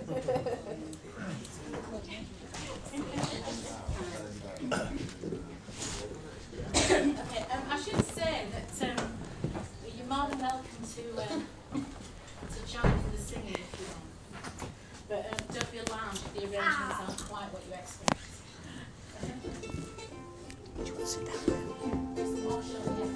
Okay, I should say that you're more than welcome to join in the singing if you want. But don't be alarmed if the arrangements aren't quite what you expect. Do you want to sit down? It's more showing